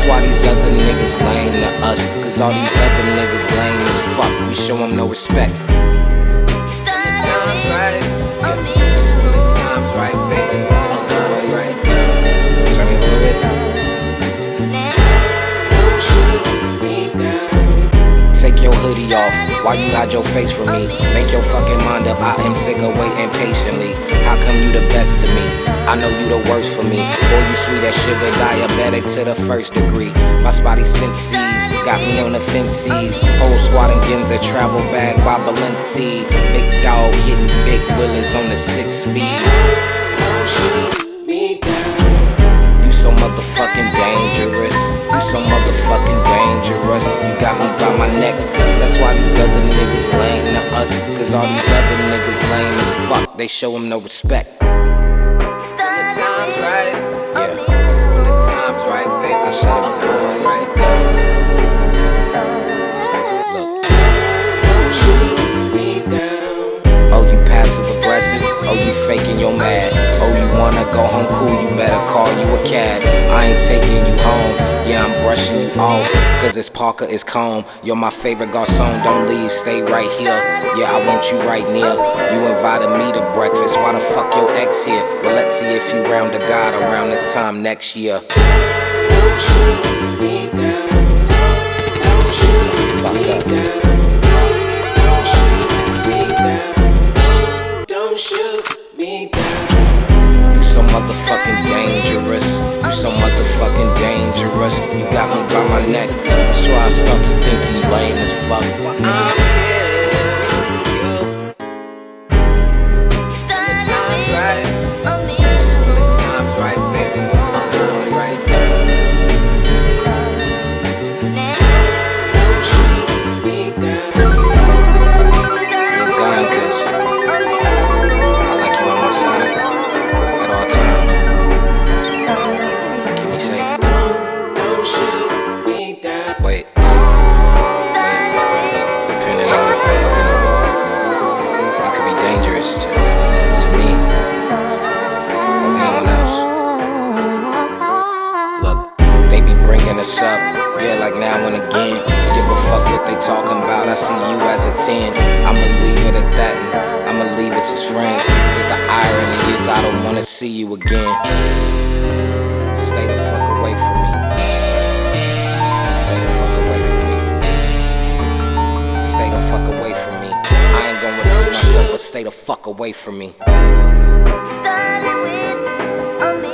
why these other niggas lame to us. Cause all these other niggas lame as fuck. We show them no respect. When the time's right, yeah. When the time's right, baby. When the time's right, turn it through it. Don't shoot me down. Take your hoodie off. Why you hide your face from me? Make your fucking mind up. I am sick of waiting patiently. How come you the best to me? I know you the worst for me. Boy, you sweet as sugar, diabetic to the first degree. My spotty senses got me on the fences. Whole squad and Ginza, travel bag by Balenci. Big dog hitting big willies on the 6-speed. Shoot me down. You so motherfucking dangerous. You so motherfucking dangerous. You got me by my neck. That's why these other niggas lame to us. Cause all these other niggas lame as fuck. They show them no respect. When the time's right, yeah. When the time's right, baby. I shut up time right there. Look. Don't shoot me down. Oh, you passive aggressive. Oh, you faking your mad. Oh, you wanna go home cool. You better call you a cab. I ain't taking you home. Yeah, I'm brushing you off. Cause it's Parker, it's calm. You're my favorite garçon. Don't leave, stay right here. Yeah, I want you right near. You invited me to breakfast. Why the fuck your ex here? Well, let's see if you round to God around this time next year. Don't shoot me down. Don't shoot me down. Don't shoot me down. Don't shoot me down. You so motherfucking dangerous. You so motherfucking dangerous. You got me by my neck. That's why I start to think it's lame as fuck. I'm here for you. When the time's right. When the time's right, baby. When the time's right. Don't shoot me down. You're gone, cause I like you on my side at all times. Keep me safe. Don't shoot me down. Wait. Depending on, you could be dangerous to me or anyone else. Look, they be bringing us up, yeah, like now and again. Give a fuck what they talking about. I see you as a 10. I'ma leave it at that, and I'ma leave us as friends. Cause the irony is I don't wanna see you again. Stay the fuck away from me. Stay the fuck away from me. Stay the fuck away from me. I ain't gonna repeat myself, but stay the fuck away from me. Started with a